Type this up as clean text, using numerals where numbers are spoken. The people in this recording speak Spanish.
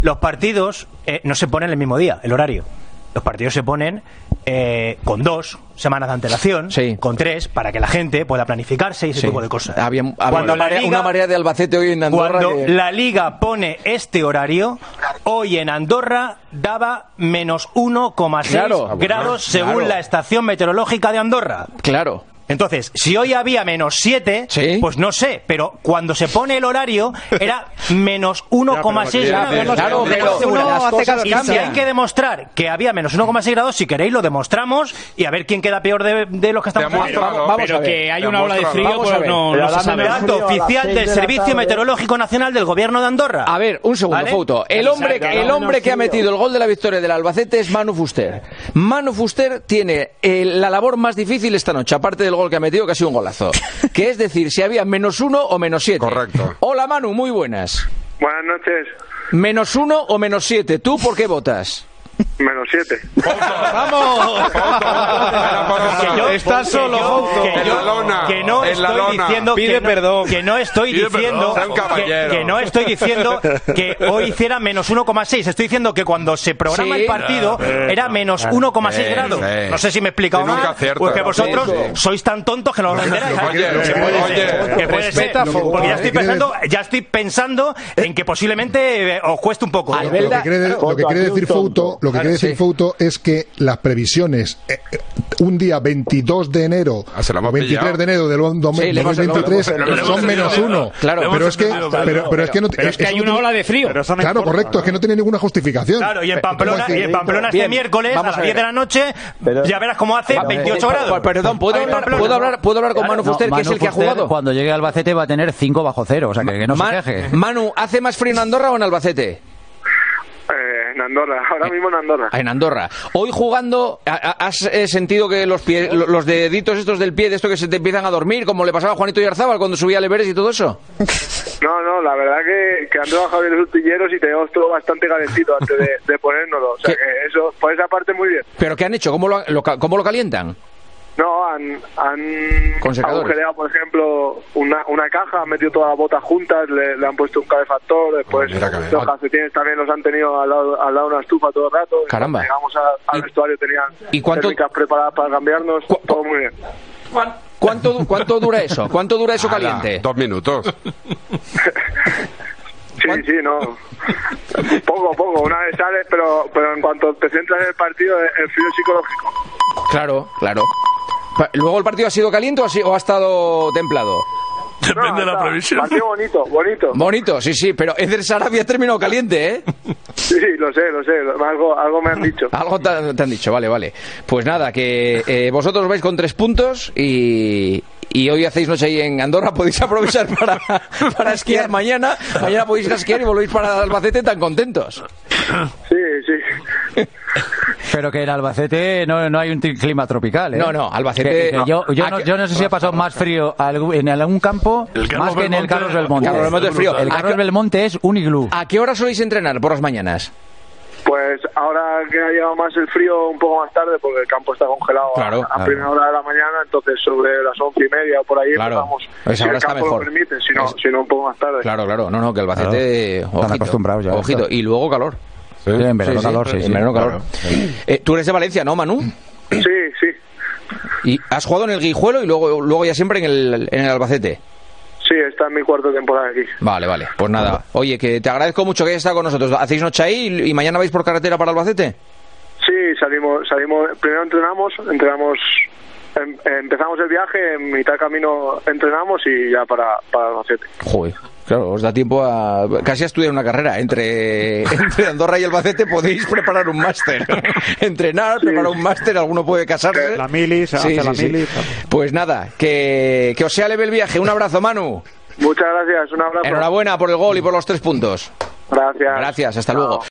los partidos no se ponen el mismo día, el horario. Los partidos se ponen con 2 semanas de antelación, con 3, para que la gente pueda planificarse y ese tipo de cosas. Había una marea de Albacete hoy en Andorra. Cuando la Liga pone este horario, hoy en Andorra daba menos 1,6 grados según la estación meteorológica de Andorra. Claro. Entonces, si hoy había menos 7, pues no sé, pero cuando se pone el horario era menos 1,6 grados. Claro, pero y si hay que demostrar que había menos 1,6 grados, si queréis lo demostramos y a ver quién queda peor de los que estamos hablando. Vamos a ver. Que hay una ola de frío, pues no se sabe. Dato oficial del Servicio Meteorológico Nacional del Gobierno de Andorra. A ver, un segundo, Fouto. El hombre que ha metido el gol de la victoria del Albacete es Manu Fuster. Manu Fuster tiene la labor más difícil esta noche, aparte del gol que ha metido, que ha sido un golazo, que es decir, si había menos 1 o menos 7. Correcto. Hola Manu, muy buenas. Buenas noches. Menos 1 o menos 7, ¿tú por qué votas? Menos 7. ¡Vamos! Estás solo, Fouto. Que no estoy diciendo pide perdón. Que no estoy diciendo que no estoy diciendo que hoy hiciera menos 1,6. Estoy diciendo que cuando se programa el partido era menos 1,6 grados. No sé si me he explicado mal. Porque vosotros sois tan tontos que no lo enteráis. Que puede ser. Porque ya estoy pensando en que posiblemente os cueste un poco. Lo que quiere decir Fouto es que las previsiones un día 22 de enero o 23 de enero del 2023 son menos 1. Claro, pero es que hay una ola de frío. Claro, correcto, es que no tiene ninguna justificación. Claro, y en Pamplona este miércoles a las 10 de la noche ya verás cómo hace 28 grados. Perdón, ¿puedo hablar con Manu Fuster, que es el que ha jugado? Cuando llegue a Albacete va a tener 5 bajo cero, o sea que no se queje. Manu, ¿hace más frío en Andorra o en Albacete? En Andorra, ahora mismo en Andorra. En Andorra. Hoy jugando, ¿has sentido que los deditos estos del pie, de esto que se te empiezan a dormir, como le pasaba a Juanito Yarzábal cuando subía al Everest y todo eso? No, la verdad que han trabajado bien los utilleros y tenemos todo bastante calentito antes de ponérnoslo. O sea que eso, por esa parte muy bien. ¿Pero qué han hecho? ¿Cómo lo calientan? No, han agujereado, por ejemplo, una caja, han metido todas las botas juntas, le han puesto un calefactor, después los calcetines también los han tenido al lado de una estufa todo el rato. Caramba. Llegamos al vestuario, tenían técnicas preparadas para cambiarnos, todo muy bien. ¿Cuánto dura eso? ¿Cuánto dura eso caliente? 2 minutos. Sí, no. Poco. Una vez sales, pero en cuanto te centras en el partido, el frío psicológico. Claro. ¿Luego el partido ha sido caliente o ha estado templado? Depende de la previsión. Partido bonito. Bonito, sí, pero Eder Sarabia ha terminado caliente, ¿eh? Sí, lo sé. Algo me han dicho. Algo te han dicho, vale. Pues nada, que vosotros vais con 3 puntos y hoy hacéis noche ahí en Andorra, podéis aprovechar para esquiar mañana. Mañana podéis ir a esquiar y volvéis para Albacete tan contentos. Sí. Pero que en Albacete no hay un clima tropical, ¿eh? No, Albacete... Yo no sé si he pasado más frío en algún campo más que en el Carlos Belmonte. El Carlos Belmonte es un iglú. ¿A qué hora soléis entrenar por las mañanas? Pues ahora que ha llegado más el frío, un poco más tarde, porque el campo está congelado a primera hora de la mañana, entonces sobre las 11:30 o por ahí empezamos. Pues ahora si el campo lo permite, si no un poco más tarde. Claro. No, que Albacete... Están acostumbrados ya. Ojito. Y luego calor. Sí, en verano calor, sí. En verano calor. Tú eres de Valencia, ¿no, Manu? Sí. ¿Y has jugado en el Guijuelo y luego ya siempre en el Albacete? Sí, esta es mi 4ª temporada aquí. Vale. Pues nada. Oye, que te agradezco mucho que hayas estado con nosotros. ¿Hacéis noche ahí y mañana vais por carretera para Albacete? Sí, salimos. Primero entrenamos, empezamos el viaje, en mitad camino entrenamos y ya para Albacete. Joder. Claro, os da tiempo casi a estudiar una carrera. Entre Andorra y Albacete podéis preparar un máster. Entrenar, preparar un máster, alguno puede casarse. La mili, se hace la mili. Pues nada, que os sea leve el viaje. Un abrazo, Manu. Muchas gracias, un abrazo. Enhorabuena por el gol y por los 3 puntos. Gracias. Gracias, hasta luego.